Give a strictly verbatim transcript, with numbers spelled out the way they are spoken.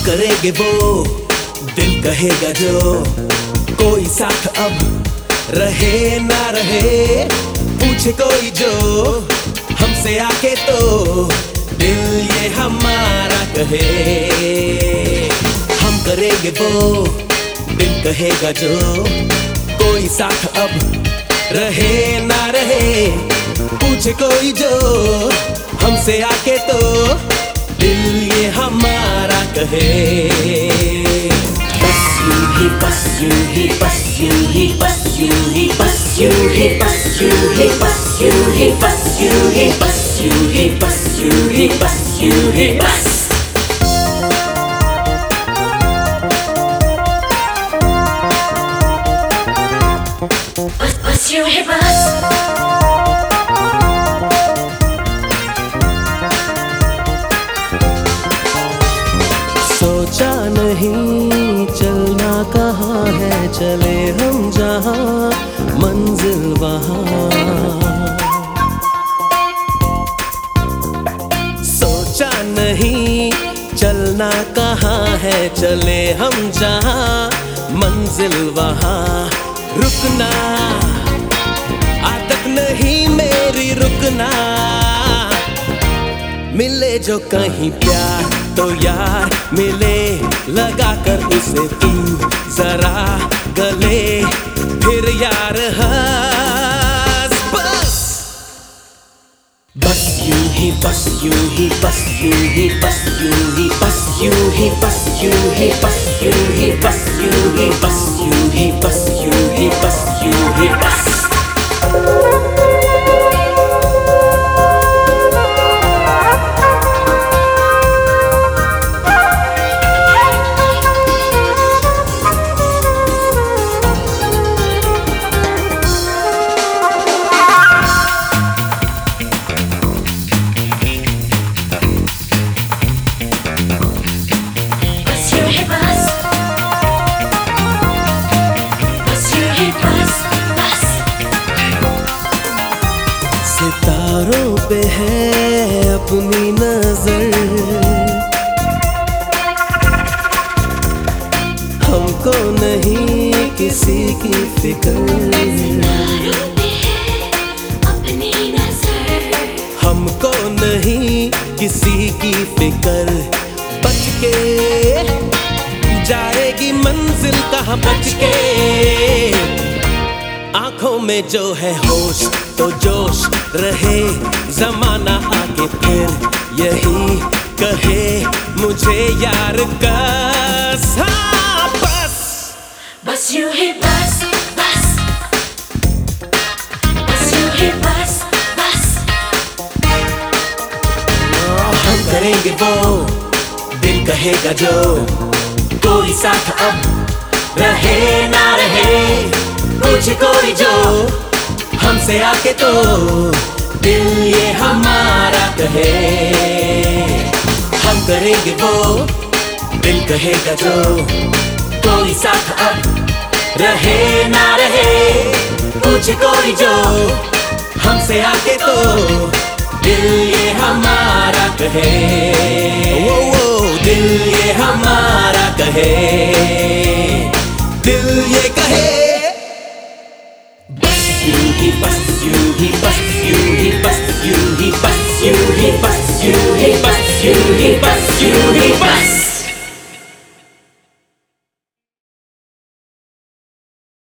करेंगे वो दिल कहेगा जो, कोई साथ अब रहे ना रहे, पूछे कोई जो हमसे आके तो दिल ये हमारा कहे। हम करेंगे वो दिल कहेगा जो, कोई साथ अब रहे ना रहे, पूछे कोई जो हमसे आके तो दिल ये हमारा कहे। बस यूं ही बस यूं ही बस यूं ही बस यूं ही बस यूं ही बस यूं ही बस यूं ही बस यूं ही बस यूं ही बस यूं ही बस यूं ही बस। बस यूं ही बस। सोचा नहीं चलना कहाँ है, चले हम जहाँ मंजिल वहाँ। सोचा नहीं चलना कहाँ है, चले हम जहाँ मंजिल वहाँ। रुकना आदत नहीं मेरी रुकना, मिले जो कहीं प्यार तो यार मिले, लगा कर उसे तू जरा गले, फिर यार हंस बस। बस यूं ही बस यूं ही बस यूं ही बस यूं ही बस यूं ही बस यूं ही बस यूं ही बस यूं ही बस यूं ही बस यूं ही बस यूं ही बस। सितारों पे है अपनी नजर, हमको नहीं किसी की फिक्र। सितारों पे है अपनी नजर, हमको नहीं किसी की फिक्र। बच के जाएगी मंजिल कहाँ बच के, आंखों में जो है होश तो जोश रहे, जमाना आके फिर यही कहे मुझे यार कसम। बस बस यूं ही बस बस, बस यूं ही बस बस। हम करेंगे वो दिल कहेगा जो, कोई साथ अब रहे ना रहे, कुछ कोई जो हमसे आके तो दिल ये हमारा कहे। हम करेंगे वो दिल कहेगा जो, कोई साथ अब रहे ना रहे, कुछ कोई जो हमसे आके तो दिल ये हमारा कहे। वो वो दिल ये हमारा कहे, दिल ये कहे। यूं ही बस यूं ही बस यूं ही बस यूं ही बस यूं ही बस यूं ही बस यूं ही बस यूं ही बस।